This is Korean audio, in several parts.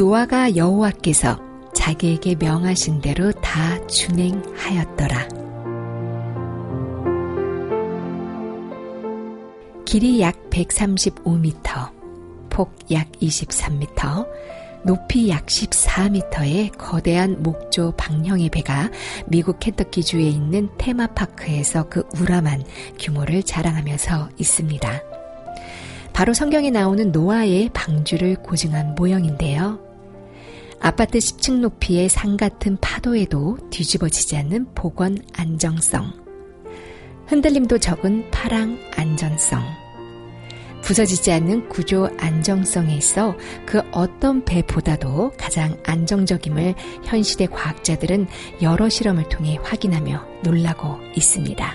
노아가 여호와께서 자기에게 명하신 대로 다 준행하였더라. 길이 약 135m, 폭 약 23m, 높이 약 14m의 거대한 목조 방형의 배가 미국 켄터키주에 있는 테마파크에서 그 우람한 규모를 자랑하면서 있습니다. 바로 성경에 나오는 노아의 방주를 고증한 모형인데요. 아파트 10층 높이의 산 같은 파도에도 뒤집어지지 않는 복원 안정성, 흔들림도 적은 파랑 안전성, 부서지지 않는 구조 안정성에 있어 그 어떤 배보다도 가장 안정적임을 현 시대 과학자들은 여러 실험을 통해 확인하며 놀라고 있습니다.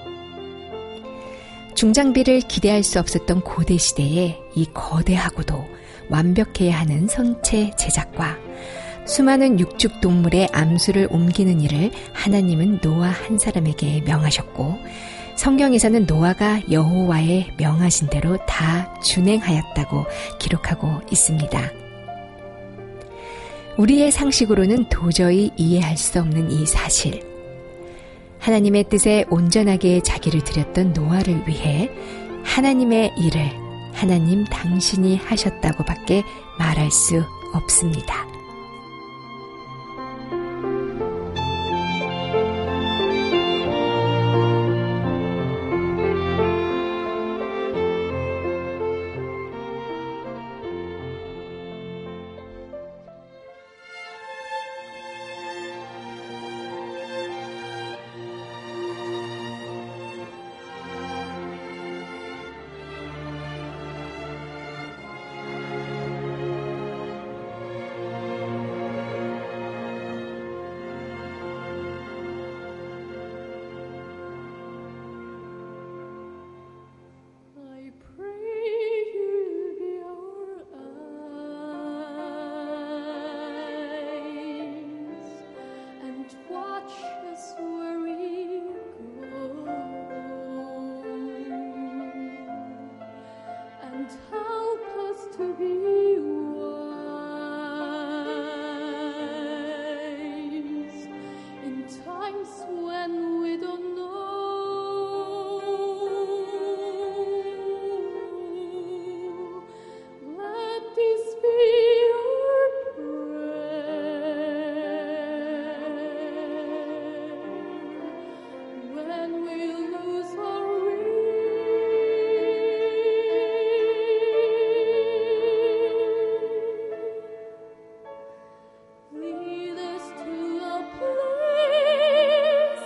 중장비를 기대할 수 없었던 고대 시대에 이 거대하고도 완벽해야 하는 선체 제작과 수많은 육축 동물의 암수를 옮기는 일을 하나님은 노아 한 사람에게 명하셨고, 성경에서는 노아가 여호와의 명하신 대로 다 준행하였다고 기록하고 있습니다. 우리의 상식으로는 도저히 이해할 수 없는 이 사실. 하나님의 뜻에 온전하게 자기를 드렸던 노아를 위해 하나님의 일을 하나님 당신이 하셨다고 밖에 말할 수 없습니다. Lead us to a place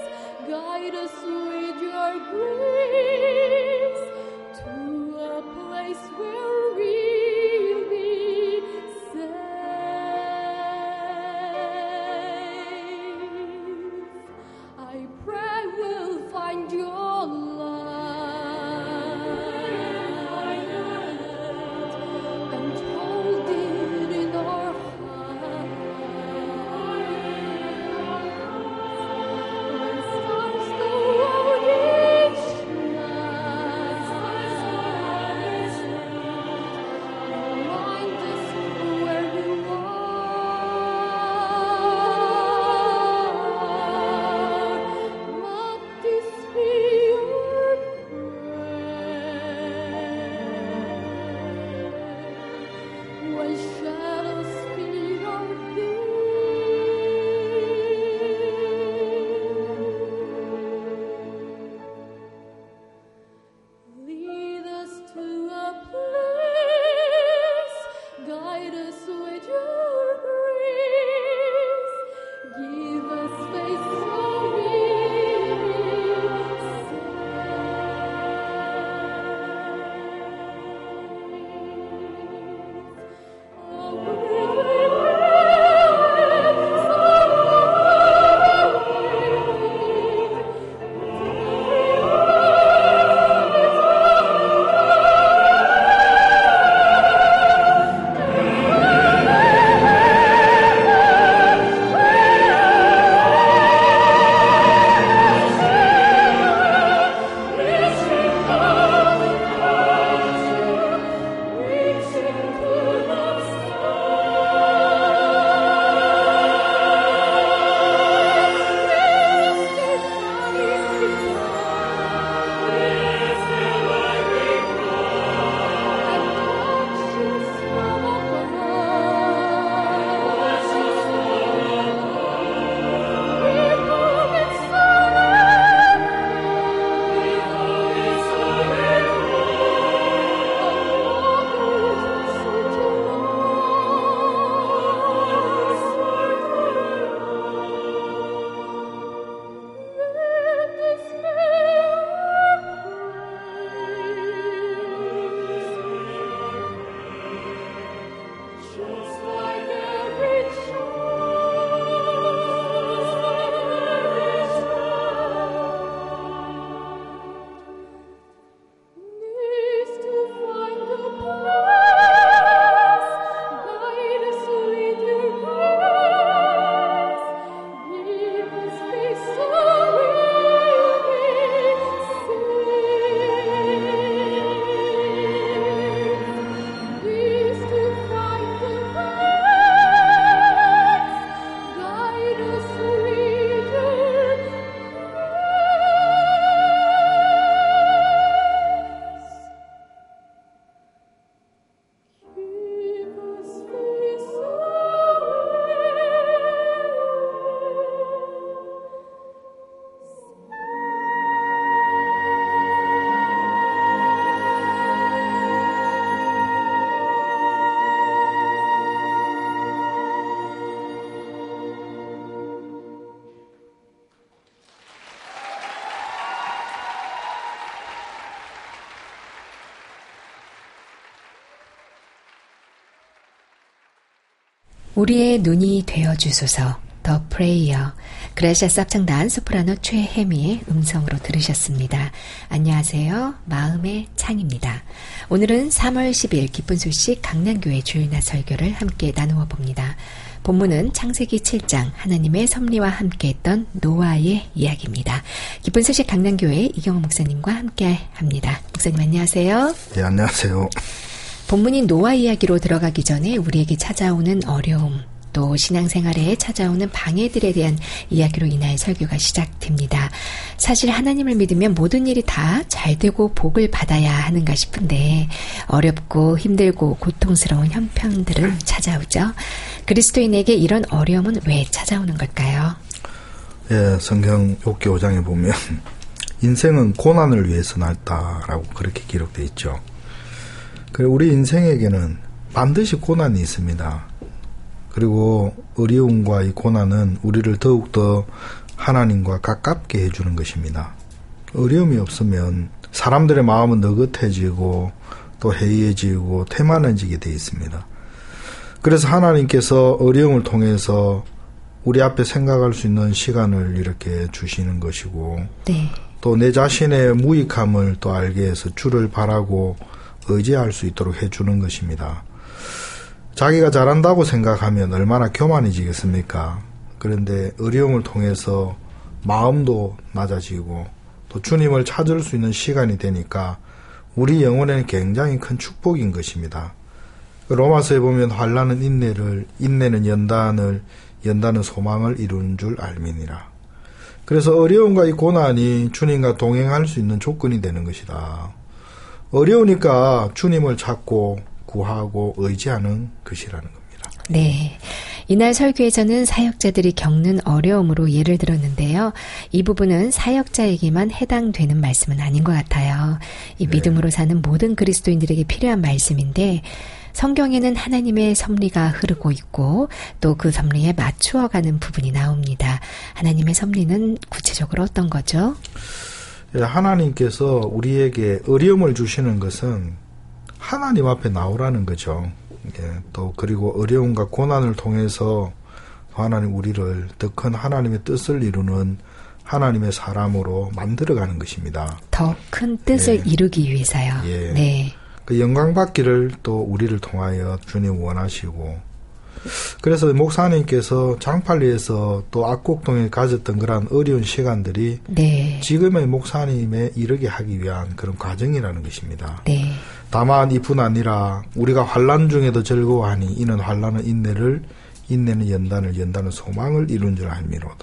우리의 눈이 되어주소서. 더 프레이어. 그라시아스 합창단 소프라노 최혜미의 음성으로 들으셨습니다. 안녕하세요. 마음의 창입니다. 오늘은 3월 10일 기쁜 소식 강남교회 주일날 설교를 함께 나누어 봅니다. 본문은 창세기 7장 하나님의 섭리와 함께했던 노아의 이야기입니다. 기쁜 소식 강남교회 이경호 목사님과 함께합니다. 목사님 안녕하세요. 네, 안녕하세요. 본문인 노아 이야기로 들어가기 전에 우리에게 찾아오는 어려움, 또 신앙생활에 찾아오는 방해들에 대한 이야기로 이날 설교가 시작됩니다. 사실 하나님을 믿으면 모든 일이 다 잘되고 복을 받아야 하는가 싶은데 어렵고 힘들고 고통스러운 형편들은 찾아오죠. 그리스도인에게 이런 어려움은 왜 찾아오는 걸까요? 예, 성경 욥기 5장에 보면 인생은 고난을 위해서 났다라고 그렇게 기록되어 있죠. 그리고 우리 인생에게는 반드시 고난이 있습니다. 그리고 어려움과 이 고난은 우리를 더욱더 하나님과 가깝게 해주는 것입니다. 어려움이 없으면 사람들의 마음은 느긋해지고 또 해이해지고 태만해지게 되어 있습니다. 그래서 하나님께서 어려움을 통해서 우리 앞에 생각할 수 있는 시간을 이렇게 주시는 것이고 네. 또 내 자신의 무익함을 또 알게 해서 주를 바라고 의지할 수 있도록 해주는 것입니다. 자기가 잘한다고 생각하면 얼마나 교만해지겠습니까? 그런데 어려움을 통해서 마음도 낮아지고 또 주님을 찾을 수 있는 시간이 되니까 우리 영혼에는 굉장히 큰 축복인 것입니다. 로마서에 보면 환난은 인내를, 인내는 연단을, 연단은 소망을 이루는 줄 알미니라. 그래서 어려움과 이 고난이 주님과 동행할 수 있는 조건이 되는 것이다. 어려우니까 주님을 찾고 구하고 의지하는 것이라는 겁니다. 네. 이날 설교에서는 사역자들이 겪는 어려움으로 예를 들었는데요. 이 부분은 사역자에게만 해당되는 말씀은 아닌 것 같아요. 이 믿음으로 사는 모든 그리스도인들에게 필요한 말씀인데 성경에는 하나님의 섭리가 흐르고 있고 또 그 섭리에 맞추어가는 부분이 나옵니다. 하나님의 섭리는 구체적으로 어떤 거죠? 하나님께서 우리에게 어려움을 주시는 것은 하나님 앞에 나오라는 거죠. 또 그리고 어려움과 고난을 통해서 하나님 우리를 더 큰 하나님의 뜻을 이루는 하나님의 사람으로 만들어가는 것입니다. 더 큰 뜻을 이루기 위해서요. 예. 네. 그 영광 받기를 또 우리를 통하여 주님 원하시고 그래서 목사님께서 장팔리에서 또 악곡동에 가졌던 그런 어려운 시간들이 네. 지금의 목사님에 이르게 하기 위한 그런 과정이라는 것입니다. 네. 다만 이뿐 아니라 우리가 환난 중에도 즐거워하니 이는 환난은 인내를, 인내는 연단을, 연단은 소망을 이룬 줄 알미로다.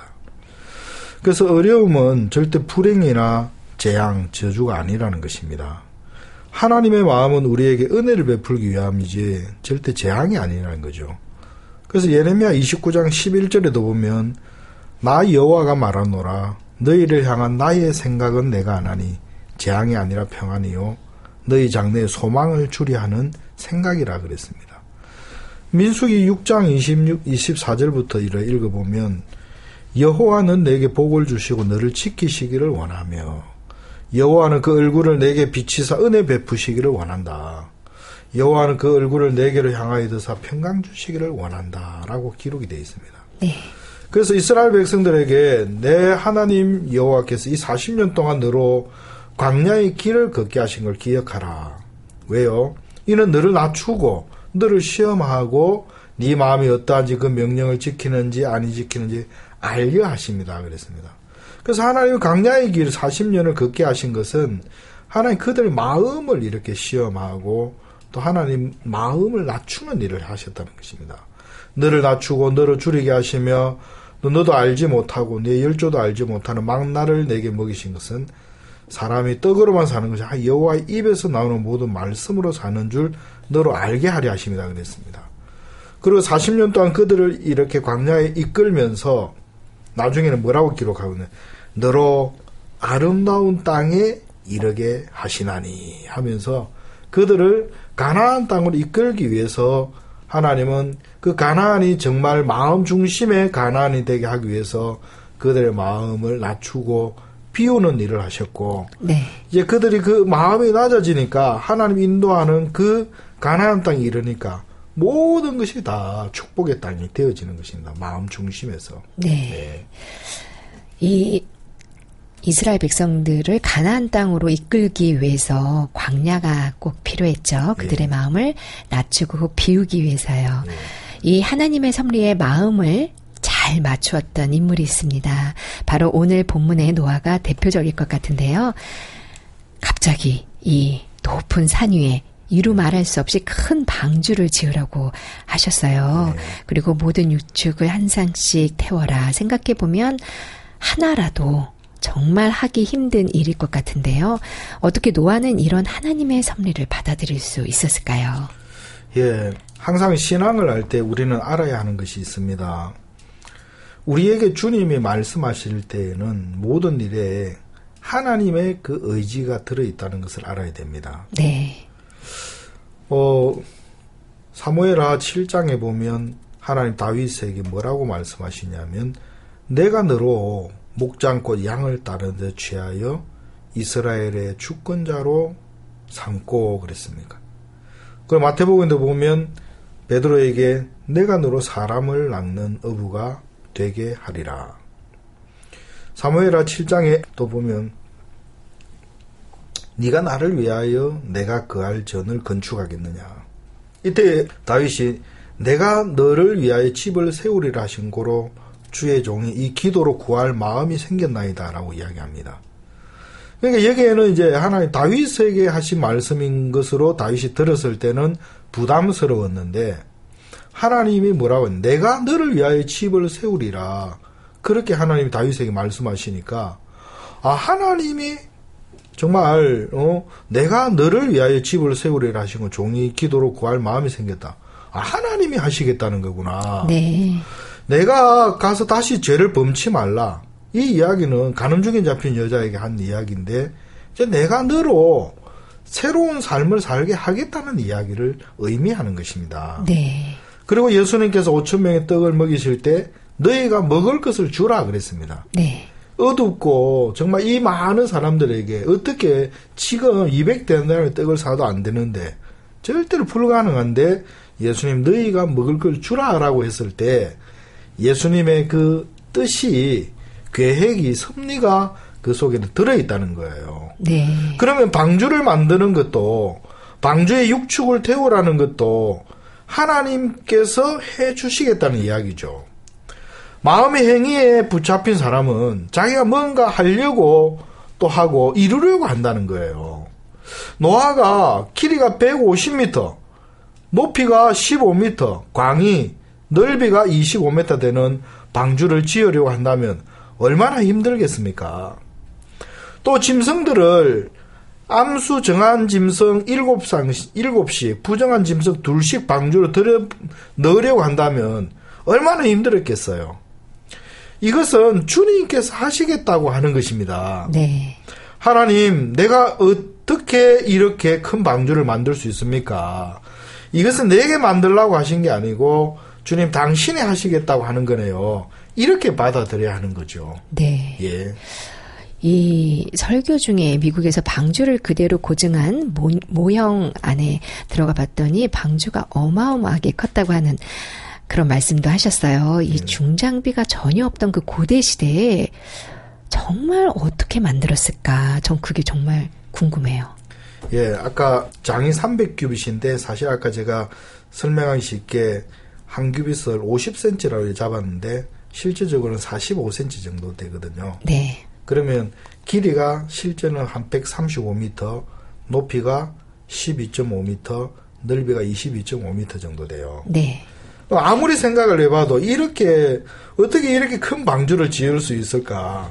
그래서 어려움은 절대 불행이나 재앙, 저주가 아니라는 것입니다. 하나님의 마음은 우리에게 은혜를 베풀기 위함이지 절대 재앙이 아니라는 거죠. 그래서 예레미야 29장 11절에도 보면 나 여호와가 말하노라 너희를 향한 나의 생각은 내가 아나니 재앙이 아니라 평안이요 너희 장래에 소망을 주리 하는 생각이라 그랬습니다. 민수기 6장 24절부터 이를 읽어보면 여호와는 내게 복을 주시고 너를 지키시기를 원하며 여호와는 그 얼굴을 내게 비치사 은혜 베푸시기를 원한다. 여호와는 그 얼굴을 내게로 향하여 드사 평강 주시기를 원한다 라고 기록이 되어 있습니다. 네. 그래서 이스라엘 백성들에게 내 하나님 여호와께서 이 40년 동안 너로 광야의 길을 걷게 하신 걸 기억하라. 왜요? 이는 너를 낮추고 너를 시험하고 네 마음이 어떠한지 그 명령을 지키는지 아니 지키는지 알게 하십니다. 그랬습니다. 그래서 하나님 광야의 길 40년을 걷게 하신 것은 하나님 그들 마음을 이렇게 시험하고 또 하나님 마음을 낮추는 일을 하셨다는 것입니다. 너를 낮추고 너를 줄이게 하시며 너도 알지 못하고 네 열조도 알지 못하는 망나를 내게 먹이신 것은 사람이 떡으로만 사는 것이 여호와의 입에서 나오는 모든 말씀으로 사는 줄 너로 알게 하려 하십니다. 그랬습니다. 그리고 40년 동안 그들을 이렇게 광야에 이끌면서 나중에는 뭐라고 기록하거든요. 너로 아름다운 땅에 이르게 하시나니 하면서 그들을 가나안 땅으로 이끌기 위해서 하나님은 그 가나안이 정말 마음 중심의 가나안이 되게 하기 위해서 그들의 마음을 낮추고 비우는 일을 하셨고 네. 이제 그들이 그 마음이 낮아지니까 하나님 인도하는 그 가나안 땅에 이르니까 모든 것이 다 축복의 땅이 되어지는 것입니다. 마음 중심에서. 네. 네. 이 이스라엘 백성들을 가나안 땅으로 이끌기 위해서 광야가 꼭 필요했죠. 그들의 마음을 낮추고 비우기 위해서요. 이 하나님의 섭리에 마음을 잘 맞추었던 인물이 있습니다. 바로 오늘 본문의 노아가 대표적일 것 같은데요. 갑자기 이 높은 산 위에 이루 말할 수 없이 큰 방주를 지으라고 하셨어요. 그리고 모든 유축을 한 쌍씩 태워라. 생각해보면 하나라도 정말 하기 힘든 일일 것 같은데요. 어떻게 노아는 이런 하나님의 섭리를 받아들일 수 있었을까요? 예, 항상 신앙을 할 때 우리는 알아야 하는 것이 있습니다. 우리에게 주님이 말씀하실 때에는 모든 일에 하나님의 그 의지가 들어있다는 것을 알아야 됩니다. 네. 사무엘하 7장에 보면 하나님 다윗에게 뭐라고 말씀하시냐면 내가 너로 목장꽃 양을 따르는 데 취하여 이스라엘의 주권자로 삼고 그랬습니까? 그 마태복음에 보면 베드로에게 내가 너로 사람을 낳는 어부가 되게 하리라. 사무엘하 7장에 또 보면 네가 나를 위하여 내가 거할 전을 건축하겠느냐. 이때 다윗이 내가 너를 위하여 집을 세우리라 하신 고로 주의 종이 이 기도로 구할 마음이 생겼나이다 라고 이야기합니다. 그러니까 여기에는 이제 하나님 다윗에게 하신 말씀인 것으로 다윗이 들었을 때는 부담스러웠는데 하나님이 뭐라고 했냐. 내가 너를 위하여 집을 세우리라. 그렇게 하나님이 다윗에게 말씀하시니까 하나님이 정말 내가 너를 위하여 집을 세우리라 하신 거 종이 기도로 구할 마음이 생겼다. 하나님이 하시겠다는 거구나. 네. 내가 가서 다시 죄를 범치 말라. 이 이야기는 간음중에 잡힌 여자에게 한 이야기인데 이제 내가 너로 새로운 삶을 살게 하겠다는 이야기를 의미하는 것입니다. 네. 그리고 예수님께서 5,000명의 떡을 먹이실 때 너희가 먹을 것을 주라 그랬습니다. 네. 어둡고 정말 이 많은 사람들에게 어떻게 지금 200데나리의 떡을 사도 안 되는데 절대로 불가능한데 예수님 너희가 먹을 걸 주라라고 했을 때 예수님의 그 뜻이 계획이 섭리가 그 속에는 들어있다는 거예요. 네. 그러면 방주를 만드는 것도 방주의 육축을 태우라는 것도 하나님께서 해 주시겠다는 이야기죠. 마음의 행위에 붙잡힌 사람은 자기가 뭔가 하려고 또 하고 이루려고 한다는 거예요. 노아가 길이가 150m, 높이가 15m, 광이 넓이가 25m 되는 방주를 지으려고 한다면 얼마나 힘들겠습니까? 또 짐승들을 암수 정한 짐승 7씩, 부정한 짐승 2씩 방주로 넣으려고 한다면 얼마나 힘들었겠어요. 이것은 주님께서 하시겠다고 하는 것입니다. 네. 하나님, 내가 어떻게 이렇게 큰 방주를 만들 수 있습니까? 이것은 내게 만들라고 하신 게 아니고 주님 당신이 하시겠다고 하는 거네요. 이렇게 받아들여야 하는 거죠. 네. 예. 이 설교 중에 미국에서 방주를 그대로 고증한 모형 안에 들어가 봤더니 방주가 어마어마하게 컸다고 하는 그런 말씀도 하셨어요. 이 중장비가 전혀 없던 그 고대 시대에 정말 어떻게 만들었을까? 전 그게 정말 궁금해요. 예, 아까 장이 300규빗인데 사실 아까 제가 설명하기 쉽게 한 규빗을 50cm라고 잡았는데 실제적으로는 45cm 정도 되거든요. 네. 그러면 길이가 실제는 한 135m, 높이가 12.5m, 넓이가 22.5m 정도 돼요. 네. 아무리 생각을 해봐도 어떻게 이렇게 큰 방주를 지을 수 있을까?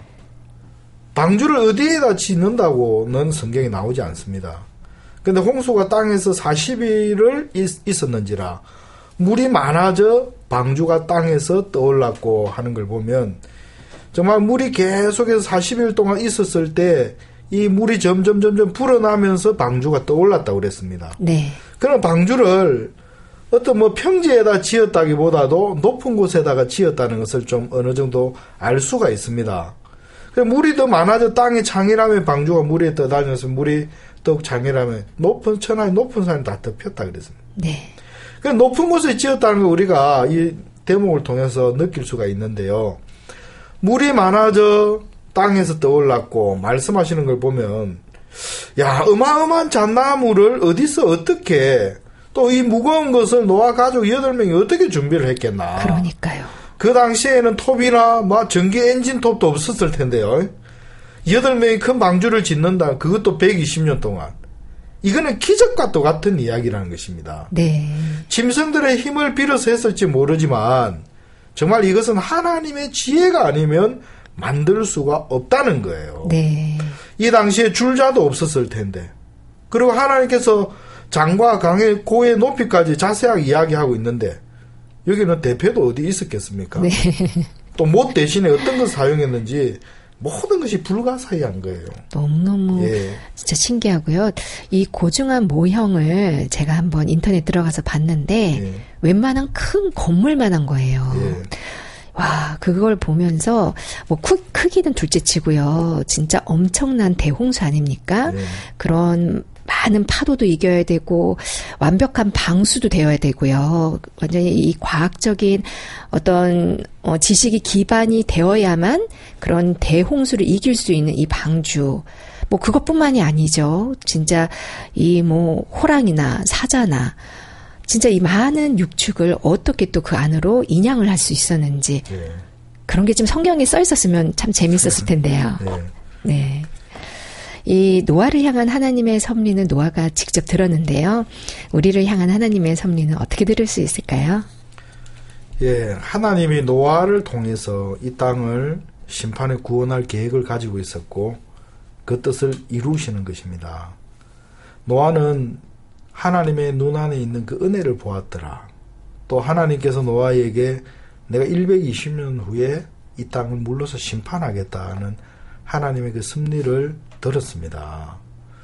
방주를 어디에다 짓는다고는 성경에 나오지 않습니다. 근데 홍수가 땅에서 40일을 있었는지라 물이 많아져 방주가 땅에서 떠올랐고 하는 걸 보면 정말 물이 계속해서 40일 동안 있었을 때 이 물이 점점 불어나면서 방주가 떠올랐다고 그랬습니다. 네. 그럼 방주를 어떤 평지에다 지었다기보다도 높은 곳에다가 지었다는 것을 좀 어느 정도 알 수가 있습니다. 물이 더 많아져 땅에 창이라면 방주가 물에 떠다녀서 물이 더욱 창이라면 천하의 높은 산이 다 덮였다 그랬습니다. 네. 높은 곳에 지었다는 걸 우리가 이 대목을 통해서 느낄 수가 있는데요. 물이 많아져 땅에서 떠올랐고 말씀하시는 걸 보면 야, 어마어마한 잣나무를 어디서 어떻게 또 이 무거운 것을 노아 가족 8명이 어떻게 준비를 했겠나. 그러니까요. 그 당시에는 톱이나 뭐 전기 엔진 톱도 없었을 텐데요. 8명이 큰 방주를 짓는다. 그것도 120년 동안. 이거는 기적과 똑같은 이야기라는 것입니다. 네. 짐승들의 힘을 빌어서 했을지 모르지만 정말 이것은 하나님의 지혜가 아니면 만들 수가 없다는 거예요. 네. 이 당시에 줄자도 없었을 텐데. 그리고 하나님께서 장과 강의 고의 높이까지 자세하게 이야기하고 있는데 여기는 대패도 어디 있었겠습니까? 네. 또 못 대신에 어떤 것을 사용했는지 모든 것이 불가사의한 거예요. 너무너무 진짜 신기하고요. 이 고중한 모형을 제가 한번 인터넷 들어가서 봤는데 웬만한 큰 건물만한 거예요. 와, 그걸 보면서 뭐 크기는 둘째치고요. 진짜 엄청난 대홍수 아닙니까? 그런 많은 파도도 이겨야 되고 완벽한 방수도 되어야 되고요. 완전히 이 과학적인 어떤 지식이 기반이 되어야만 그런 대홍수를 이길 수 있는 이 방주. 뭐 그것뿐만이 아니죠. 진짜 이 뭐 호랑이나 사자나 진짜 이 많은 육축을 어떻게 또 그 안으로 인양을 할 수 있었는지 그런 게 좀 성경에 써 있었으면 참 재밌었을 텐데요. 네. 이 노아를 향한 하나님의 섭리는 노아가 직접 들었는데요. 우리를 향한 하나님의 섭리는 어떻게 들을 수 있을까요? 예, 하나님이 노아를 통해서 이 땅을 심판에 구원할 계획을 가지고 있었고 그 뜻을 이루시는 것입니다. 노아는 하나님의 눈 안에 있는 그 은혜를 보았더라. 또 하나님께서 노아에게 내가 120년 후에 이 땅을 물러서 심판하겠다는 하나님의 그 섭리를 들었습니다.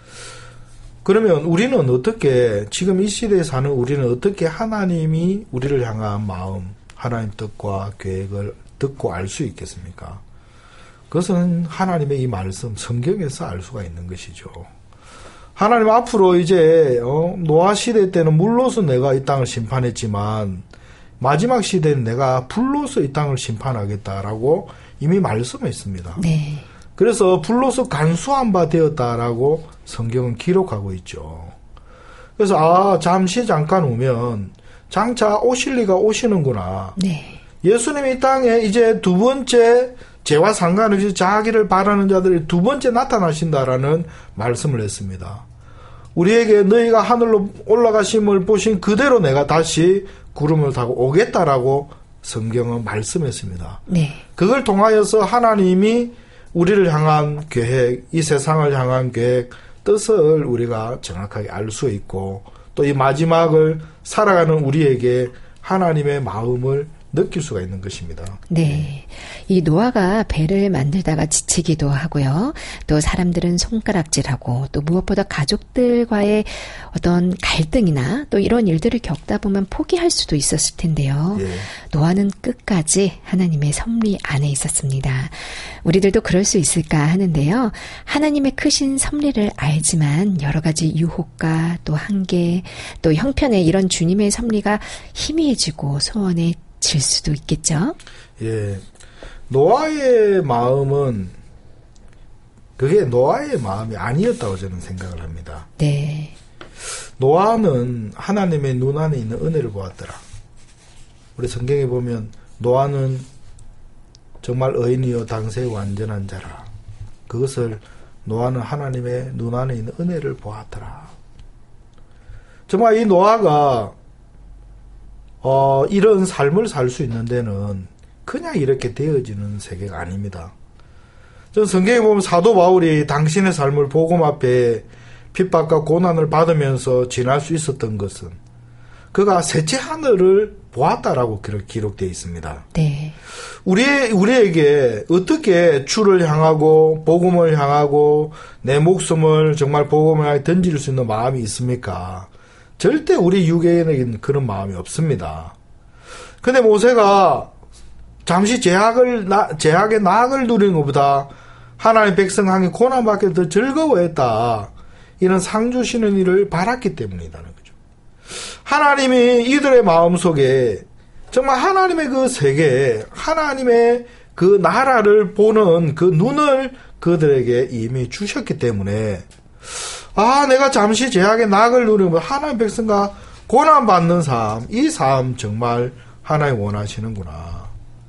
그러면 우리는 어떻게 지금 이 시대에 사는 우리는 어떻게 하나님이 우리를 향한 마음, 하나님 뜻과 계획을 듣고 알 수 있겠습니까? 그것은 하나님의 이 말씀, 성경에서 알 수가 있는 것이죠. 하나님 앞으로 이제 노아 시대 때는 물로서 내가 이 땅을 심판했지만 마지막 시대는 내가 불로서 이 땅을 심판하겠다라고 이미 말씀했습니다. 네. 그래서 불로서 간수한 바 되었다라고 성경은 기록하고 있죠. 그래서 잠깐 오면 장차 오실 리가 오시는구나. 네. 예수님이 이 땅에 이제 두 번째 죄와 상관없이 자기를 바라는 자들이 두 번째 나타나신다라는 말씀을 했습니다. 우리에게 너희가 하늘로 올라가심을 보신 그대로 내가 다시 구름을 타고 오겠다라고 성경은 말씀했습니다. 네. 그걸 통하여서 하나님이 우리를 향한 계획, 이 세상을 향한 계획, 뜻을 우리가 정확하게 알 수 있고 또 이 마지막을 살아가는 우리에게 하나님의 마음을 느낄 수가 있는 것입니다. 네. 이 노아가 배를 만들다가 지치기도 하고요. 또 사람들은 손가락질하고 또 무엇보다 가족들과의 어떤 갈등이나 또 이런 일들을 겪다 보면 포기할 수도 있었을 텐데요. 노아는 끝까지 하나님의 섭리 안에 있었습니다. 우리들도 그럴 수 있을까 하는데요. 하나님의 크신 섭리를 알지만 여러 가지 유혹과 또 한계, 또 형편에 이런 주님의 섭리가 희미해지고 소원에 질 수도 있겠죠. 예. 노아의 마음은 그게 노아의 마음이 아니었다고 저는 생각을 합니다. 네. 노아는 하나님의 눈 안에 있는 은혜를 보았더라. 우리 성경에 보면 노아는 정말 의인이요 당세의 완전한 자라. 그것을 노아는 하나님의 눈 안에 있는 은혜를 보았더라. 정말 이 노아가 이런 삶을 살 수 있는 데는 그냥 이렇게 되어지는 세계가 아닙니다. 전 성경에 보면 사도 바울이 당신의 삶을 복음 앞에 핍박과 고난을 받으면서 지날 수 있었던 것은 그가 셋째 하늘을 보았다라고 기록되어 있습니다. 네. 우리에게 어떻게 주를 향하고 복음을 향하고 내 목숨을 정말 복음을 향해 던질 수 있는 마음이 있습니까? 절대 우리 유대인에게는 그런 마음이 없습니다. 근데 모세가 잠시 제약의 낙을 누리는 것보다 하나님 백성함이 고난받기 더 즐거워했다. 이런 상 주시는 일을 바랐기 때문이라는 거죠. 하나님이 이들의 마음속에 정말 하나님의 그 세계, 하나님의 그 나라를 보는 그 눈을 그들에게 이미 주셨기 때문에 내가 잠시 죄악의 낙을 누리면 하나님 백성과 고난받는 삶, 이 삶 정말 하나님 원하시는구나.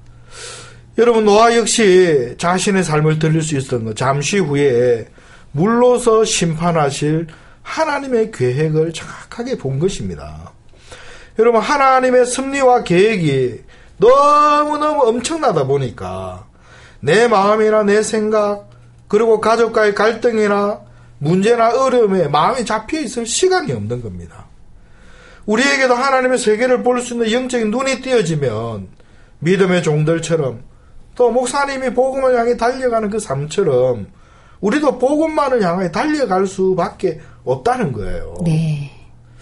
여러분, 노아 역시 자신의 삶을 들릴 수 있었던 것, 잠시 후에 물로서 심판하실 하나님의 계획을 정확하게 본 것입니다. 여러분, 하나님의 섭리와 계획이 너무너무 엄청나다 보니까 내 마음이나 내 생각, 그리고 가족과의 갈등이나 문제나 어려움에 마음이 잡혀있을 시간이 없는 겁니다. 우리에게도 하나님의 세계를 볼 수 있는 영적인 눈이 띄어지면 믿음의 종들처럼 또 목사님이 복음을 향해 달려가는 그 삶처럼 우리도 복음만을 향해 달려갈 수밖에 없다는 거예요. 네.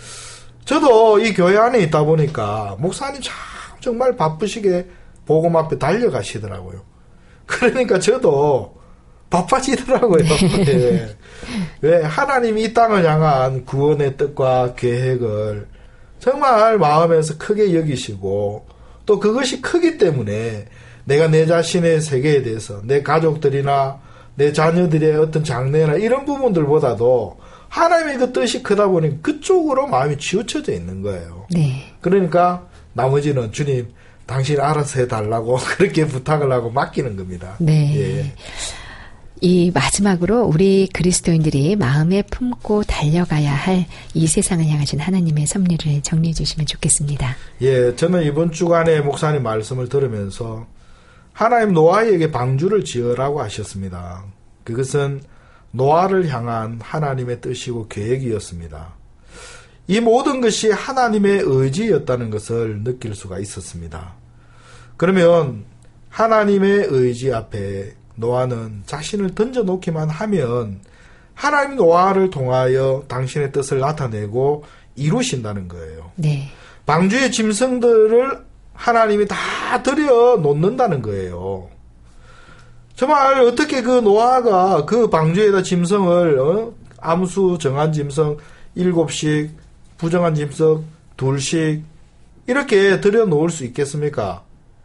저도 이 교회 안에 있다 보니까 목사님 참 정말 바쁘시게 복음 앞에 달려가시더라고요. 그러니까 저도 바빠지더라고요. 네. 왜 하나님이 이 땅을 향한 구원의 뜻과 계획을 정말 마음에서 크게 여기시고 또 그것이 크기 때문에 내가 내 자신의 세계에 대해서 내 가족들이나 내 자녀들의 어떤 장래나 이런 부분들보다도 하나님의 그 뜻이 크다 보니 그쪽으로 마음이 치우쳐져 있는 거예요. 네. 그러니까 나머지는 주님 당신 알아서 해달라고 그렇게 부탁을 하고 맡기는 겁니다. 네. 예. 이 마지막으로 우리 그리스도인들이 마음에 품고 달려가야 할 이 세상을 향하신 하나님의 섭리를 정리해 주시면 좋겠습니다. 예, 저는 이번 주간에 목사님 말씀을 들으면서 하나님 노아에게 방주를 지으라고 하셨습니다. 그것은 노아를 향한 하나님의 뜻이고 계획이었습니다. 이 모든 것이 하나님의 의지였다는 것을 느낄 수가 있었습니다. 그러면 하나님의 의지 앞에 노아는 자신을 던져놓기만 하면 하나님 노아를 통하여 당신의 뜻을 나타내고 이루신다는 거예요. 네. 방주의 짐승들을 하나님이 다 들여 놓는다는 거예요. 정말 어떻게 그 노아가 그 방주에다 짐승을 암수 정한 짐승 7씩, 부정한 짐승 2씩 이렇게 들여 놓을 수 있겠습니까?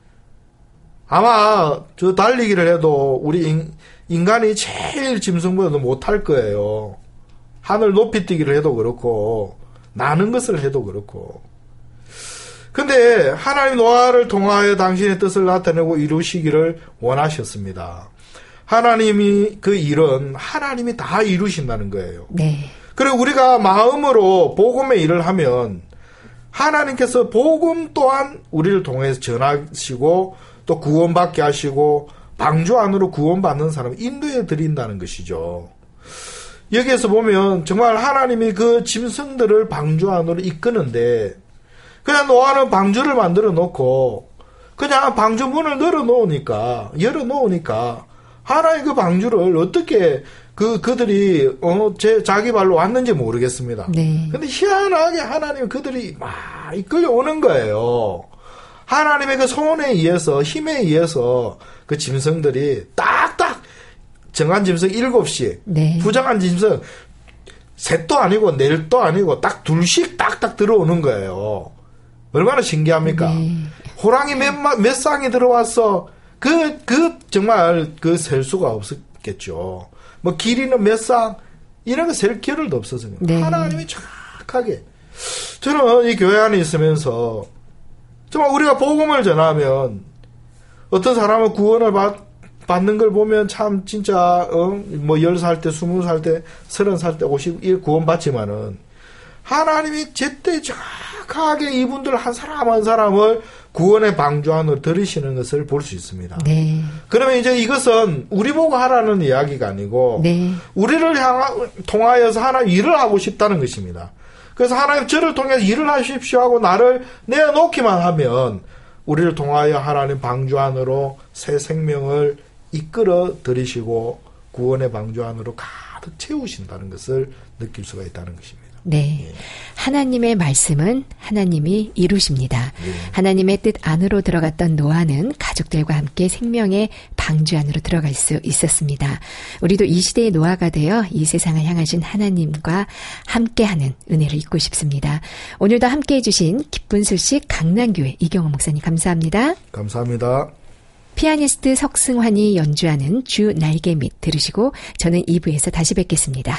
아마 저 달리기를 해도 우리 인간이 제일 짐승보다도 못할 거예요. 하늘 높이 뛰기를 해도 그렇고 나는 것을 해도 그렇고. 근데 하나님 노아를 통하여 당신의 뜻을 나타내고 이루시기를 원하셨습니다. 하나님이 그 일은 하나님이 다 이루신다는 거예요. 네. 그리고 우리가 마음으로 복음의 일을 하면 하나님께서 복음 또한 우리를 통해서 전하시고 또 구원받게 하시고 방주 안으로 구원받는 사람을 인도해 드린다는 것이죠. 여기에서 보면 정말 하나님이 그 짐승들을 방주 안으로 이끄는데 그냥 노아는 방주를 만들어 놓고 그냥 방주 문을 열어놓으니까 하나님 그 방주를 어떻게 그들이 자기 발로 왔는지 모르겠습니다. 네. 근데 희한하게 하나님 그들이 막 이끌려 오는 거예요. 하나님의 그 소원에 의해서 힘에 의해서 그 짐승들이 딱딱 정한 짐승 7씩 네. 부정한 짐승 셋도 아니고 넷도 아니고 딱 2씩 딱딱 들어오는 거예요. 얼마나 신기합니까? 네. 호랑이 몇 쌍이 들어왔어. 정말 셀 수가 없었겠죠. 뭐 길이는 몇 쌍 이런 거 셀 겨를도 없어서 네. 하나님이 정확하게. 저는 이 교회 안에 있으면서 정말 우리가 복음을 전하면 어떤 사람은 구원을 받는 걸 보면 참 진짜 뭐 10살 때 20살 때 30살 때 50 구원 받지만은 하나님이 제때 정확하게 이분들 한 사람 한 사람을 구원의 방주 안으로 들이시는 것을 볼 수 있습니다. 네. 그러면 이제 이것은 우리 보고 하라는 이야기가 아니고 네. 우리를 통하여서 하나님 일을 하고 싶다는 것입니다. 그래서 하나님 저를 통해서 일을 하십시오 하고 나를 내어놓기만 하면 우리를 통하여 하나님 방주 안으로 새 생명을 이끌어 들이시고 구원의 방주 안으로 가득 채우신다는 것을 느낄 수가 있다는 것입니다. 네. 하나님의 말씀은 하나님이 이루십니다. 하나님의 뜻 안으로 들어갔던 노아는 가족들과 함께 생명의 방주 안으로 들어갈 수 있었습니다. 우리도 이 시대의 노아가 되어 이 세상을 향하신 하나님과 함께하는 은혜를 잊고 싶습니다. 오늘도 함께해 주신 기쁜 소식 강남교회 이경호 목사님 감사합니다. 감사합니다. 피아니스트 석승환이 연주하는 주 날개 밑 들으시고 저는 2부에서 다시 뵙겠습니다.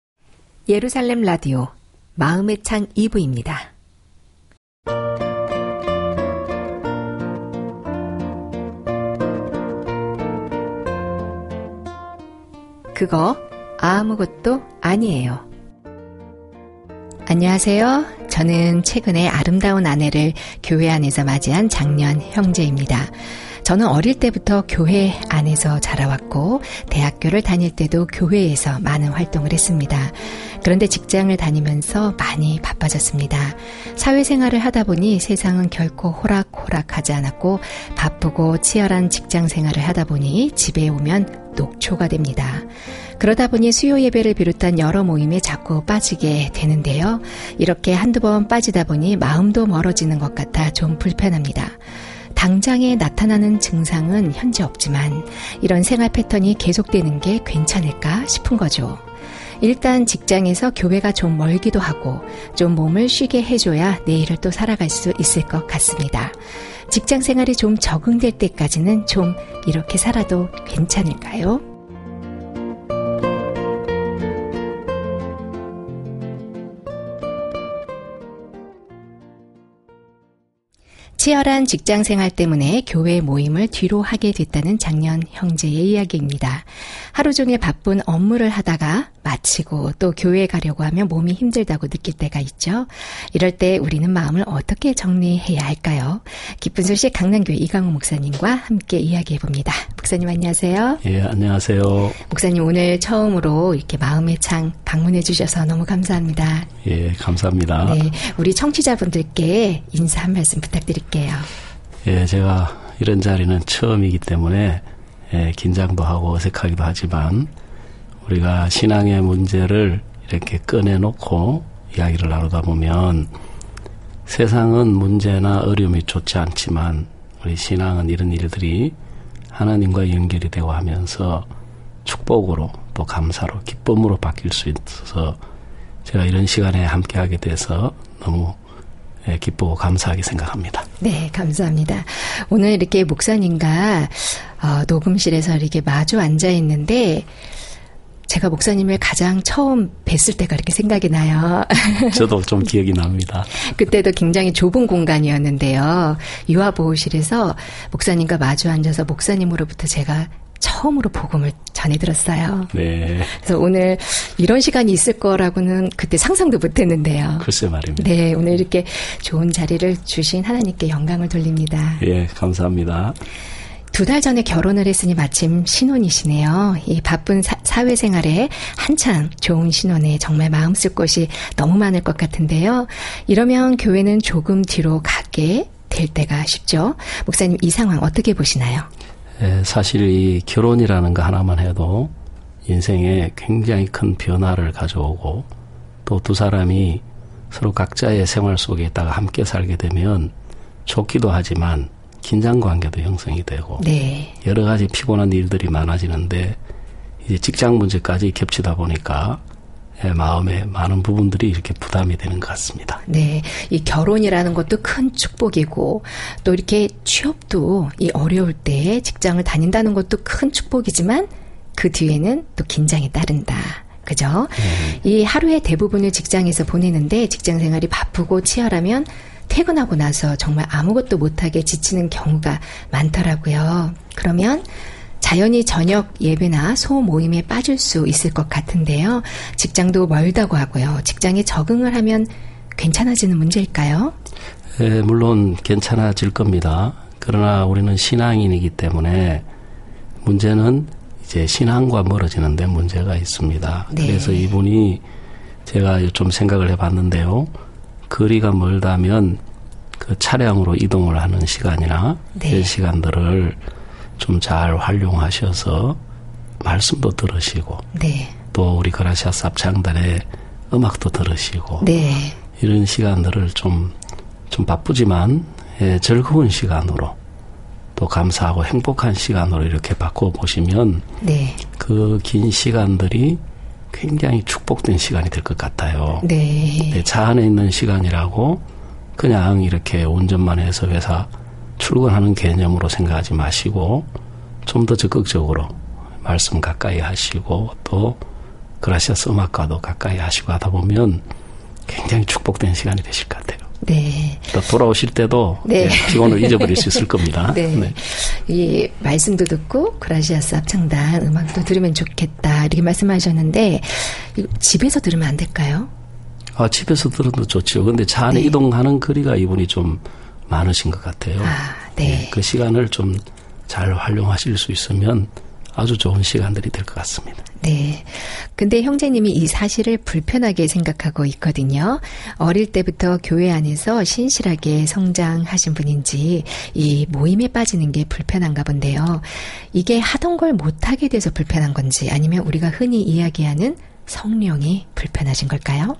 예루살렘 라디오 마음의 창 2부입니다. 그거 아무것도 아니에요. 안녕하세요. 저는 최근에 아름다운 아내를 교회 안에서 맞이한 장년 형제입니다. 저는 어릴 때부터 교회 안에서 자라왔고 대학교를 다닐 때도 교회에서 많은 활동을 했습니다. 그런데 직장을 다니면서 많이 바빠졌습니다. 사회생활을 하다 보니 세상은 결코 호락호락하지 않았고 바쁘고 치열한 직장 생활을 하다 보니 집에 오면 녹초가 됩니다. 그러다 보니 수요 예배를 비롯한 여러 모임에 자꾸 빠지게 되는데요. 이렇게 한두 번 빠지다 보니 마음도 멀어지는 것 같아 좀 불편합니다. 당장에 나타나는 증상은 현재 없지만 이런 생활 패턴이 계속되는 게 괜찮을까 싶은 거죠. 일단 직장에서 교회가 좀 멀기도 하고 좀 몸을 쉬게 해줘야 내일을 또 살아갈 수 있을 것 같습니다. 직장 생활이 좀 적응될 때까지는 좀 이렇게 살아도 괜찮을까요? 치열한 직장 생활 때문에 교회 모임을 뒤로 하게 됐다는 장년 형제의 이야기입니다. 하루 종일 바쁜 업무를 하다가 마치고 또 교회에 가려고 하면 몸이 힘들다고 느낄 때가 있죠. 이럴 때 우리는 마음을 어떻게 정리해야 할까요? 기쁜 소식 강남교회 이강호 목사님과 함께 이야기해봅니다. 목사님 안녕하세요. 예, 안녕하세요. 목사님 오늘 처음으로 이렇게 마음의 창 방문해 주셔서 너무 감사합니다. 예, 감사합니다. 네, 우리 청취자분들께 인사 한 말씀 부탁드릴게요. 예, 제가 이런 자리는 처음이기 때문에 긴장도 하고 어색하기도 하지만 우리가 신앙의 문제를 이렇게 꺼내놓고 이야기를 나누다 보면 세상은 문제나 어려움이 좋지 않지만 우리 신앙은 이런 일들이 하나님과 연결이 되고 하면서 축복으로 또 감사로 기쁨으로 바뀔 수 있어서 제가 이런 시간에 함께하게 돼서 너무 기쁘고 감사하게 생각합니다. 네, 감사합니다. 오늘 이렇게 목사님과 녹음실에서 이렇게 마주 앉아 있는데 제가 목사님을 가장 처음 뵀을 때가 이렇게 생각이 나요. 저도 좀 기억이 납니다. 그때도 굉장히 좁은 공간이었는데요. 유아보호실에서 목사님과 마주 앉아서 목사님으로부터 제가 처음으로 복음을 전해 들었어요. 네. 그래서 오늘 이런 시간이 있을 거라고는 그때 상상도 못 했는데요. 글쎄 말입니다. 네, 오늘 이렇게 좋은 자리를 주신 하나님께 영광을 돌립니다. 예, 감사합니다. 2달 전에 결혼을 했으니 마침 신혼이시네요. 이 바쁜 사회생활에 한창 좋은 신혼에 정말 마음 쓸 곳이 너무 많을 것 같은데요. 이러면 교회는 조금 뒤로 가게 될 때가 쉽죠. 목사님 이 상황 어떻게 보시나요? 사실 이 결혼이라는 거 하나만 해도 인생에 굉장히 큰 변화를 가져오고 또 두 사람이 서로 각자의 생활 속에 있다가 함께 살게 되면 좋기도 하지만 긴장관계도 형성이 되고 네. 여러 가지 피곤한 일들이 많아지는데 이제 직장 문제까지 겹치다 보니까 마음에 많은 부분들이 이렇게 부담이 되는 것 같습니다. 네, 이 결혼이라는 것도 큰 축복이고 또 이렇게 취업도 이 어려울 때 직장을 다닌다는 것도 큰 축복이지만 그 뒤에는 또 긴장이 따른다. 그죠? 이 하루의 대부분을 직장에서 보내는데 직장 생활이 바쁘고 치열하면 퇴근하고 나서 정말 아무것도 못하게 지치는 경우가 많더라고요. 그러면 자연히 저녁 예배나 소모임에 빠질 수 있을 것 같은데요. 직장도 멀다고 하고요. 직장에 적응을 하면 괜찮아지는 문제일까요? 네, 물론 괜찮아질 겁니다. 그러나 우리는 신앙인이기 때문에 문제는 이제 신앙과 멀어지는 데 문제가 있습니다. 네. 그래서 이분이 제가 좀 생각을 해봤는데요. 거리가 멀다면 그 차량으로 이동을 하는 시간이나 네. 이 시간들을 좀 잘 활용하셔서 말씀도 들으시고 네. 또 우리 그라시아스 합창단의 음악도 들으시고 네. 이런 시간들을 좀 바쁘지만 즐거운 시간으로 또 감사하고 행복한 시간으로 이렇게 바꿔보시면 네. 그 긴 시간들이 굉장히 축복된 시간이 될 것 같아요. 네. 차 안에 있는 시간이라고 그냥 이렇게 운전만 해서 회사 출근하는 개념으로 생각하지 마시고 좀 더 적극적으로 말씀 가까이 하시고 또 그라시아스 음악과도 가까이 하시고 하다 보면 굉장히 축복된 시간이 되실 것 같아요. 네. 또 돌아오실 때도 네. 예, 피곤을 잊어버릴 수 있을 겁니다. 네. 네. 이 말씀도 듣고 그라시아스 합창단 음악도 들으면 좋겠다 이렇게 말씀하셨는데 이거 집에서 들으면 안 될까요? 집에서 들어도 좋죠. 근데 차 안에 네. 이동하는 거리가 이분이 좀 많으신 것 같아요. 네. 그 시간을 좀 잘 활용하실 수 있으면 아주 좋은 시간들이 될 것 같습니다. 네. 근데 형제님이 이 사실을 불편하게 생각하고 있거든요. 어릴 때부터 교회 안에서 신실하게 성장하신 분인지 이 모임에 빠지는 게 불편한가 본데요. 이게 하던 걸 못하게 돼서 불편한 건지 아니면 우리가 흔히 이야기하는 성령이 불편하신 걸까요?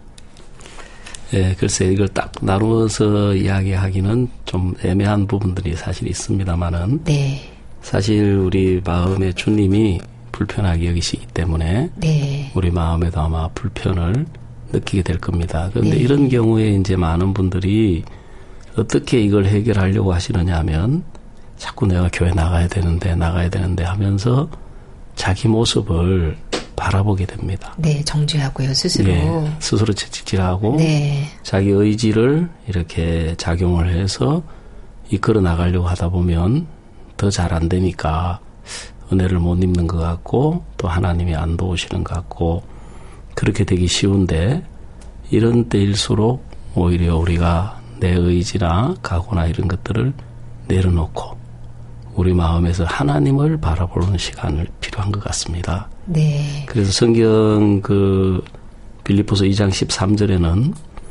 예, 글쎄 이걸 딱 나누어서 이야기하기는 좀 애매한 부분들이 사실 있습니다만은 네. 사실 우리 마음에 주님이 불편하게 여기시기 때문에 네. 우리 마음에도 아마 불편을 느끼게 될 겁니다. 그런데 네. 이런 경우에 이제 많은 분들이 어떻게 이걸 해결하려고 하시느냐 하면 자꾸 내가 교회 나가야 되는데 하면서 자기 모습을 바라보게 됩니다. 네, 정죄하고요, 스스로. 예, 스스로 채찍질하고 네. 자기 의지를 이렇게 작용을 해서 이끌어 나가려고 하다 보면 더 잘 안 되니까 은혜를 못 입는 것 같고 또 하나님이 안 도우시는 것 같고 그렇게 되기 쉬운데 이런 때일수록 오히려 우리가 내 의지나 각오나 이런 것들을 내려놓고 우리 마음에서 하나님을 바라보는 시간을 필요한 것 같습니다. 네. 그래서 성경 빌립보서 2장 13절에는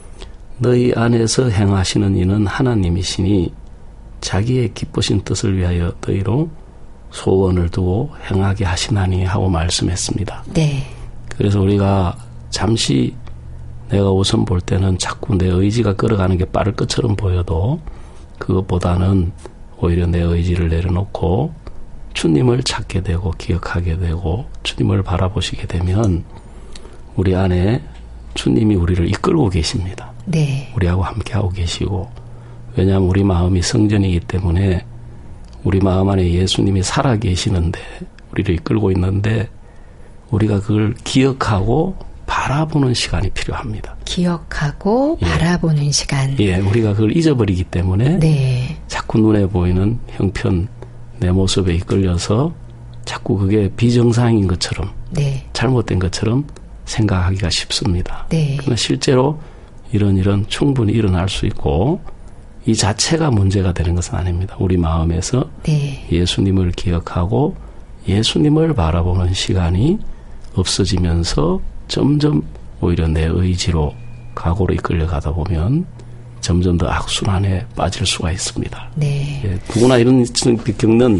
너희 안에서 행하시는 이는 하나님이시니 자기의 기쁘신 뜻을 위하여 너희로 소원을 두고 행하게 하시나니 하고 말씀했습니다. 네. 그래서 우리가 잠시 내가 우선 볼 때는 자꾸 내 의지가 끌어가는 게 빠를 것처럼 보여도 그것보다는 오히려 내 의지를 내려놓고 주님을 찾게 되고 기억하게 되고 주님을 바라보시게 되면 우리 안에 주님이 우리를 이끌고 계십니다. 네. 우리하고 함께하고 계시고 왜냐하면 우리 마음이 성전이기 때문에 우리 마음 안에 예수님이 살아 계시는데 우리를 이끌고 있는데 우리가 그걸 기억하고 바라보는 시간이 필요합니다. 기억하고 예. 바라보는 시간. 예, 우리가 그걸 잊어버리기 때문에 네. 자꾸 눈에 보이는 형편, 내 모습에 이끌려서 자꾸 그게 비정상인 것처럼 네. 잘못된 것처럼 생각하기가 쉽습니다. 네. 그러나 실제로 이런 충분히 일어날 수 있고 이 자체가 문제가 되는 것은 아닙니다. 우리 마음에서 네. 예수님을 기억하고 예수님을 바라보는 시간이 없어지면서 점점 오히려 내 의지로 각오로 이끌려가다 보면 점점 더 악순환에 빠질 수가 있습니다. 네. 예, 누구나 이런 겪는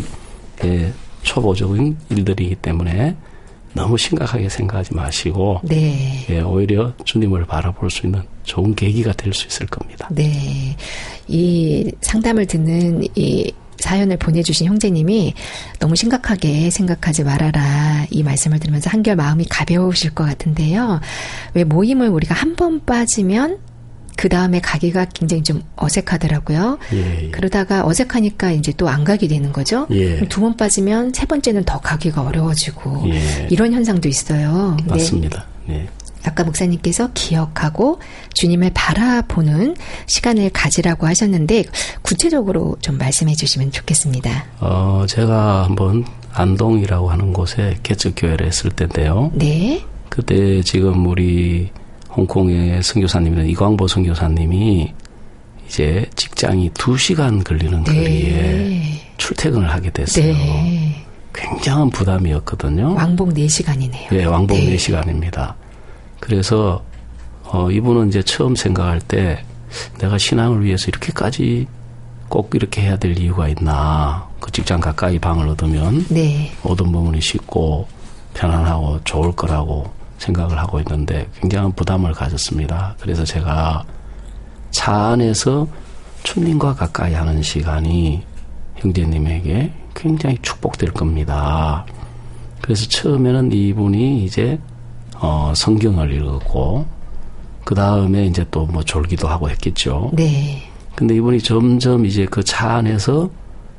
초보적인 일들이기 때문에 너무 심각하게 생각하지 마시고 네. 예, 오히려 주님을 바라볼 수 있는 좋은 계기가 될 수 있을 겁니다. 네. 이 상담을 듣는 이 사연을 보내주신 형제님이 너무 심각하게 생각하지 말아라 이 말씀을 들으면서 한결 마음이 가벼우실 것 같은데요. 왜 모임을 우리가 한 번 빠지면 그 다음에 가기가 굉장히 좀 어색하더라고요. 예, 예. 그러다가 어색하니까 이제 또 안 가게 되는 거죠. 예. 두 번 빠지면 세 번째는 더 가기가 어려워지고 예. 이런 현상도 있어요. 맞습니다. 네. 아까 목사님께서 기억하고 주님을 바라보는 시간을 가지라고 하셨는데 구체적으로 좀 말씀해 주시면 좋겠습니다. 제가 한번 안동이라고 하는 곳에 개척교회를 했을 때인데요. 네. 그때 지금 우리 홍콩의 선교사님이는 이광보 선교사님이 이제 직장이 2시간 걸리는 거리에 출퇴근을 하게 됐어요. 네. 굉장한 부담이었거든요. 왕복 4시간이네요. 네, 왕복 네. 4시간입니다. 그래서 이분은 이제 처음 생각할 때 내가 신앙을 위해서 이렇게까지 꼭 이렇게 해야 될 이유가 있나. 그 직장 가까이 방을 얻으면 네. 모든 부분이 쉽고 편안하고 좋을 거라고 생각을 하고 있는데 굉장한 부담을 가졌습니다. 그래서 제가 차 안에서 주님과 가까이 하는 시간이 형제님에게 굉장히 축복될 겁니다. 그래서 처음에는 이분이 이제 성경을 읽었고 그 다음에 이제 또 뭐 졸기도 하고 했겠죠. 네. 근데 이분이 점점 이제 그 차 안에서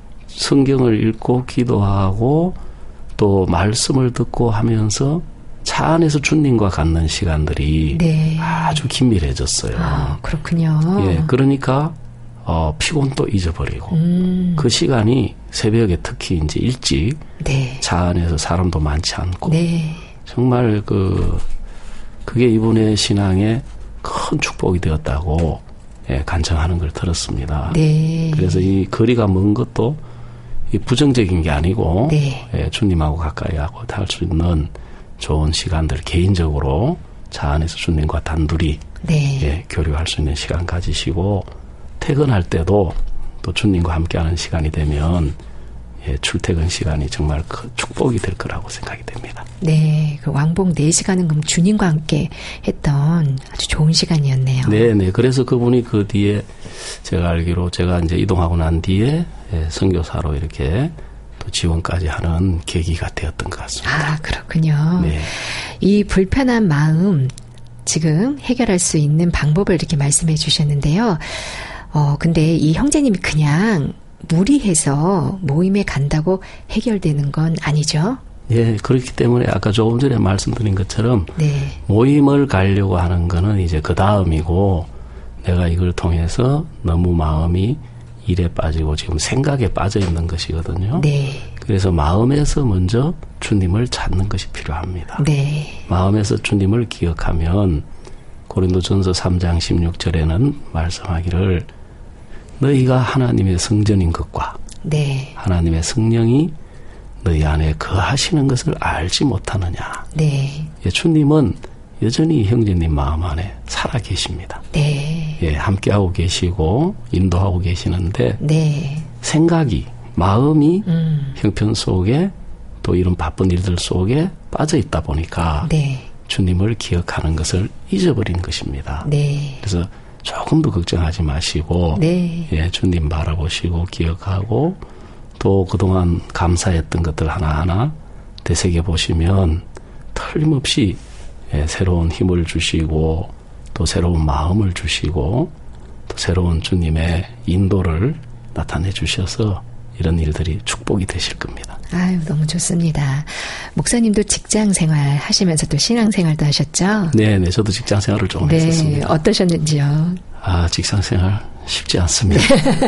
성경을 읽고 기도하고 또 말씀을 듣고 하면서 차 안에서 주님과 갖는 시간들이 네. 아주 긴밀해졌어요. 아, 그렇군요. 예, 그러니까 피곤도 잊어버리고 그 시간이 새벽에 특히 이제 일찍 네. 차 안에서 사람도 많지 않고 네. 정말 그게 이분의 신앙에 큰 축복이 되었다고 예, 간청하는 걸 들었습니다. 네. 그래서 이 거리가 먼 것도 이 부정적인 게 아니고 네. 예, 주님하고 가까이 하고 할 수 있는 좋은 시간들 개인적으로 차 안에서 주님과 단둘이 네. 예, 교류할 수 있는 시간 가지시고 퇴근할 때도 또 주님과 함께하는 시간이 되면 예, 출퇴근 시간이 정말 큰 축복이 될 거라고 생각이 됩니다. 네, 그 왕복 4시간은 그럼 주님과 함께 했던 아주 좋은 시간이었네요. 네. 그래서 그분이 그 뒤에 제가 알기로 제가 이제 이동하고 난 뒤에 예, 선교사로 이렇게 또 지원까지 하는 계기가 되었던 것 같습니다. 아, 그렇군요. 네. 이 불편한 마음 지금 해결할 수 있는 방법을 이렇게 말씀해 주셨는데요. 근데 이 형제님이 그냥 무리해서 모임에 간다고 해결되는 건 아니죠? 예, 그렇기 때문에 아까 조금 전에 말씀드린 것처럼 네. 모임을 가려고 하는 거는 이제 그 다음이고 내가 이걸 통해서 너무 마음이 일에 빠지고 지금 생각에 빠져 있는 것이거든요. 네. 그래서 마음에서 먼저 주님을 찾는 것이 필요합니다. 네. 마음에서 주님을 기억하면 고린도전서 3장 16절에는 말씀하기를 너희가 하나님의 성전인 것과 네. 하나님의 성령이 너희 안에 거하시는 것을 알지 못하느냐. 네. 예, 주님은 여전히 형제님 마음 안에 살아 계십니다. 네. 예, 함께하고 계시고 인도하고 계시는데 네. 생각이 마음이 형편 속에 또 이런 바쁜 일들 속에 빠져 있다 보니까 네. 주님을 기억하는 것을 잊어버린 것입니다. 네. 그래서 조금도 걱정하지 마시고 네. 예, 주님 바라보시고 기억하고 또 그동안 감사했던 것들 하나하나 되새겨 보시면 틀림없이 예, 새로운 힘을 주시고 또 새로운 마음을 주시고 또 새로운 주님의 인도를 나타내 주셔서 이런 일들이 축복이 되실 겁니다. 아유, 너무 좋습니다. 목사님도 직장 생활 하시면서 또 신앙 생활도 하셨죠? 네, 저도 직장 생활을 좀 네, 했었습니다. 어떠셨는지요? 아, 직장 생활 쉽지 않습니다.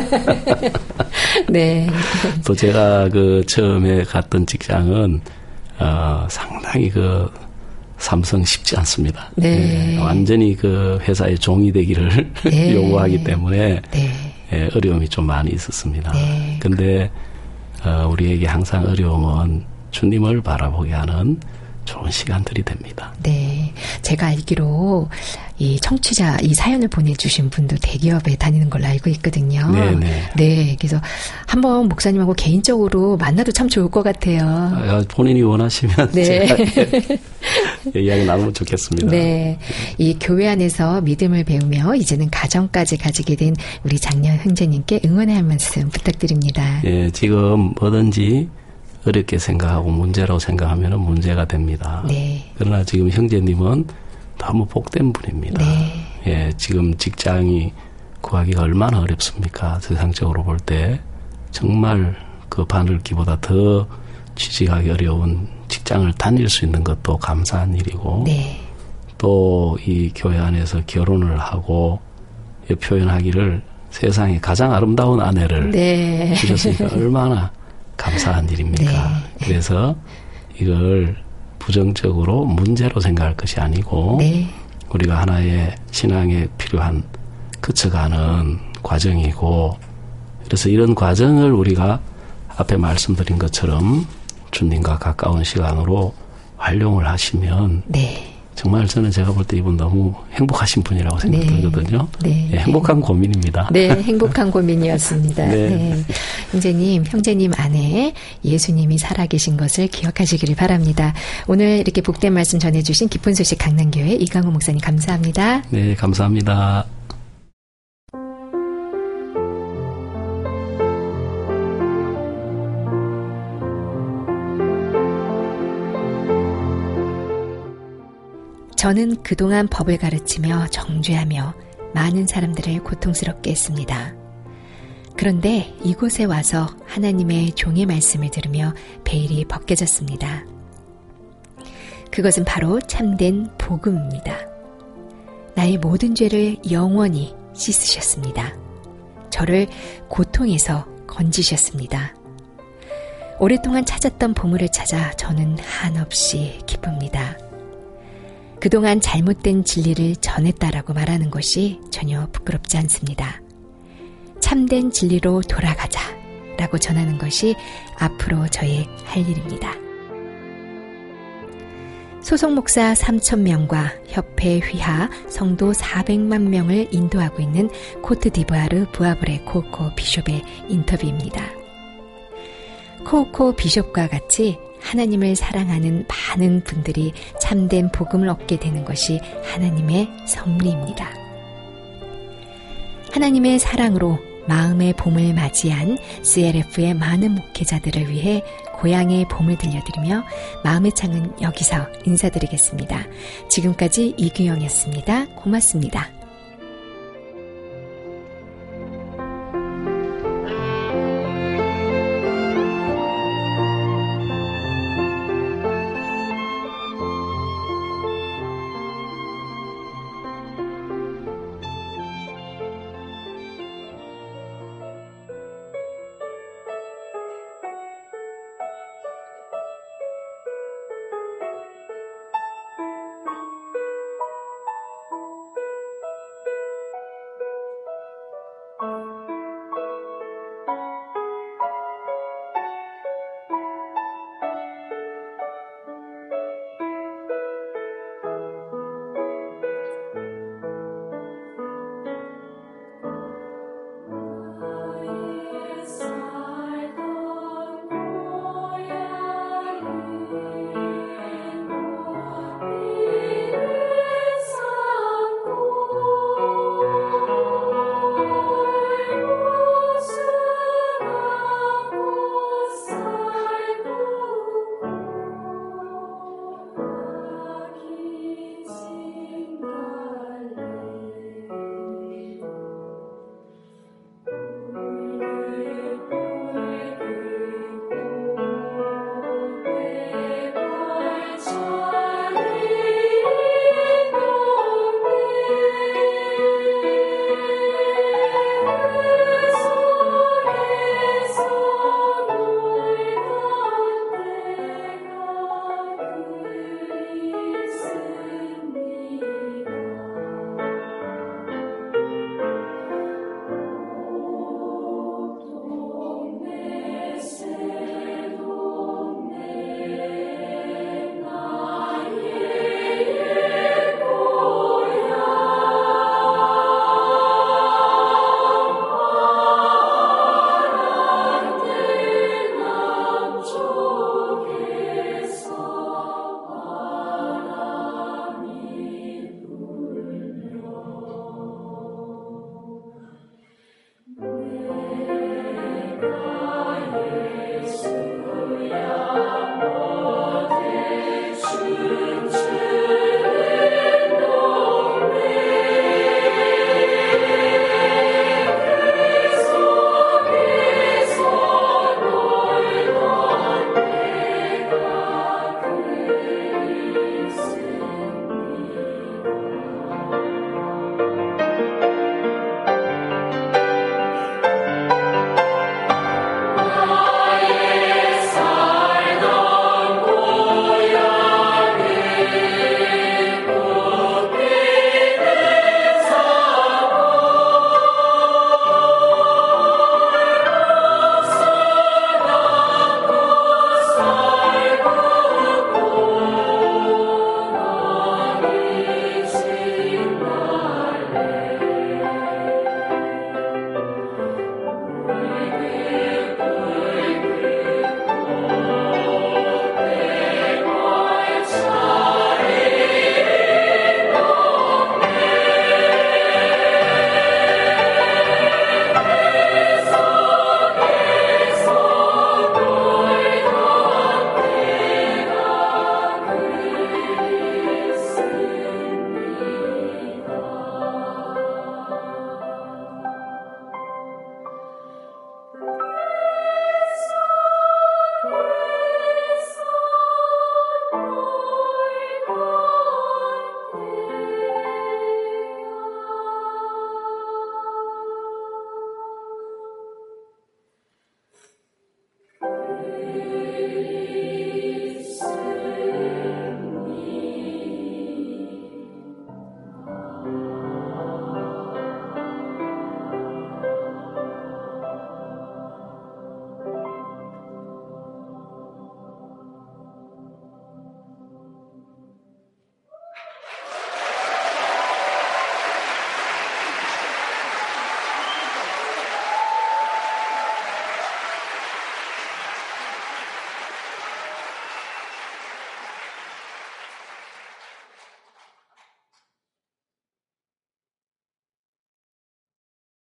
네. 또 제가 처음에 갔던 직장은 상당히 삼성 쉽지 않습니다. 네. 완전히 회사의 종이 되기를 네. 요구하기 때문에 네. 어려움이 좀 많이 있었습니다. 네. 근데 우리에게 항상 어려움은 주님을 바라보게 하는 좋은 시간들이 됩니다. 네. 제가 알기로 이 청취자, 이 사연을 보내주신 분도 대기업에 다니는 걸로 알고 있거든요. 네네. 네. 그래서 한번 목사님하고 개인적으로 만나도 참 좋을 것 같아요. 본인이 원하시면 네. 제가 이야기 나누면 좋겠습니다. 네. 이 교회 안에서 믿음을 배우며 이제는 가정까지 가지게 된 우리 장년 형제님께 응원의 한 말씀 부탁드립니다. 예, 지금 뭐든지 어렵게 생각하고 문제라고 생각하면 문제가 됩니다. 네. 그러나 지금 형제님은 너무 복된 분입니다. 네. 예, 지금 직장이 구하기가 얼마나 어렵습니까? 세상적으로 볼 때 정말 그 바늘기보다 더 취직하기 어려운 직장을 다닐 수 있는 것도 감사한 일이고 네. 또 이 교회 안에서 결혼을 하고 표현하기를 세상에 가장 아름다운 아내를 네. 주셨으니까 얼마나 감사한 일입니까? 네. 그래서 이걸 부정적으로 문제로 생각할 것이 아니고 네. 우리가 하나의 신앙에 필요한 그쳐가는 과정이고 그래서 이런 과정을 우리가 앞에 말씀드린 것처럼 주님과 가까운 시간으로 활용을 하시면 네. 정말 저는 제가 볼 때 이분 너무 행복하신 분이라고 생각되거든요. 네. 네, 행복한 고민입니다. 네, 행복한 고민이었습니다. 네. 네. 형제님 안에 예수님이 살아계신 것을 기억하시기를 바랍니다. 오늘 이렇게 복된 말씀 전해주신 기쁜 소식 강남교회 이강호 목사님 감사합니다. 네, 감사합니다. 저는 그동안 법을 가르치며 정죄하며 많은 사람들을 고통스럽게 했습니다. 그런데 이곳에 와서 하나님의 종의 말씀을 들으며 베일이 벗겨졌습니다. 그것은 바로 참된 복음입니다. 나의 모든 죄를 영원히 씻으셨습니다. 저를 고통에서 건지셨습니다. 오랫동안 찾았던 보물을 찾아 저는 한없이 기쁩니다. 그동안 잘못된 진리를 전했다라고 말하는 것이 전혀 부끄럽지 않습니다. 참된 진리로 돌아가자 라고 전하는 것이 앞으로 저의 할 일입니다. 소속 목사 3,000명과 협회 휘하 성도 400만 명을 인도하고 있는 코트디부아르 부아브레 코코 비숍의 인터뷰입니다. 코코 비숍과 같이 하나님을 사랑하는 많은 분들이 참된 복음을 얻게 되는 것이 하나님의 섭리입니다. 하나님의 사랑으로 마음의 봄을 맞이한 CLF의 많은 목회자들을 위해 고향의 봄을 들려드리며 마음의 창은 여기서 인사드리겠습니다. 지금까지 이규영이었습니다. 고맙습니다.